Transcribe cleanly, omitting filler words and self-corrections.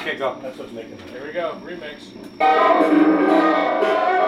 Okay, go. That's what's making it. Here we go, remix.